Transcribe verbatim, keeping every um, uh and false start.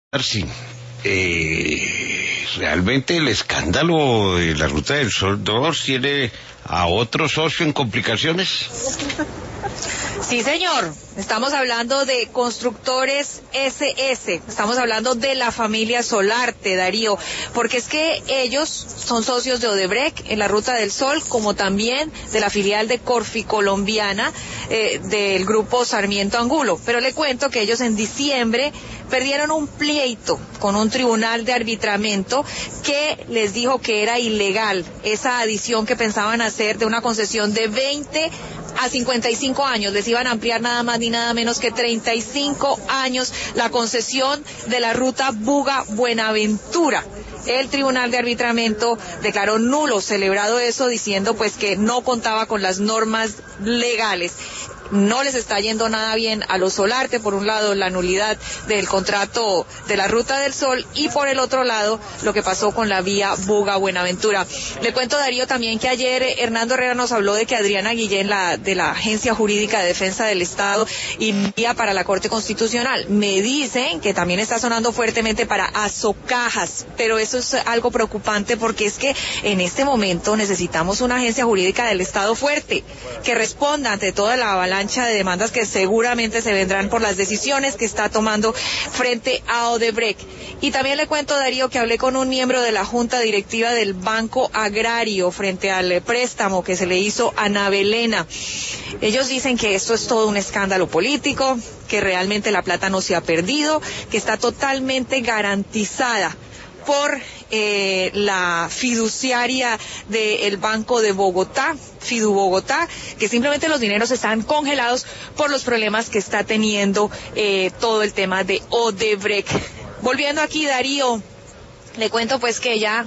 Sí, eh, realmente el escándalo de la Ruta del Sol dos tiene a otro socio en complicaciones. Sí, señor. Estamos hablando de Constructores ese ese. Estamos hablando de la familia Solarte, Darío, porque es que ellos son socios de Odebrecht en la Ruta del Sol, como también de la filial de Corfi Colombiana eh, del grupo Sarmiento Angulo. Pero le cuento que ellos en diciembre perdieron un pleito con un tribunal de arbitramiento que les dijo que era ilegal esa adición que pensaban hacer de una concesión de veinte a cincuenta y cinco años. Les iban a ampliar nada más ni nada menos que treinta y cinco años la concesión de la ruta Buga-Buenaventura. El tribunal de arbitramiento declaró nulo, celebrado eso, diciendo pues que no contaba con las normas legales. No les está yendo nada bien a los Solarte, por un lado la nulidad del contrato de la Ruta del Sol y por el otro lado lo que pasó con la vía Buga-Buenaventura. Le cuento, Darío, también que ayer eh, Hernando Herrera nos habló de que Adriana Guillén, la, de la Agencia Jurídica de Defensa del Estado, envía para la Corte Constitucional. Me dicen que también está sonando fuertemente para Azocajas, pero eso es algo preocupante porque es que en este momento necesitamos una agencia jurídica del Estado fuerte, que responda ante toda la avalancha de demandas que seguramente se vendrán por las decisiones que está tomando frente a Odebrecht. Y también le cuento, Darío, que hablé con un miembro de la Junta Directiva del Banco Agrario frente al préstamo que se le hizo a Navelena. Ellos dicen que esto es todo un escándalo político, que realmente la plata no se ha perdido, que está totalmente garantizada por eh, la fiduciaria del Banco de Bogotá, Fidu Bogotá, que simplemente los dineros están congelados por los problemas que está teniendo eh, todo el tema de Odebrecht. Volviendo aquí, Darío, le cuento pues que ya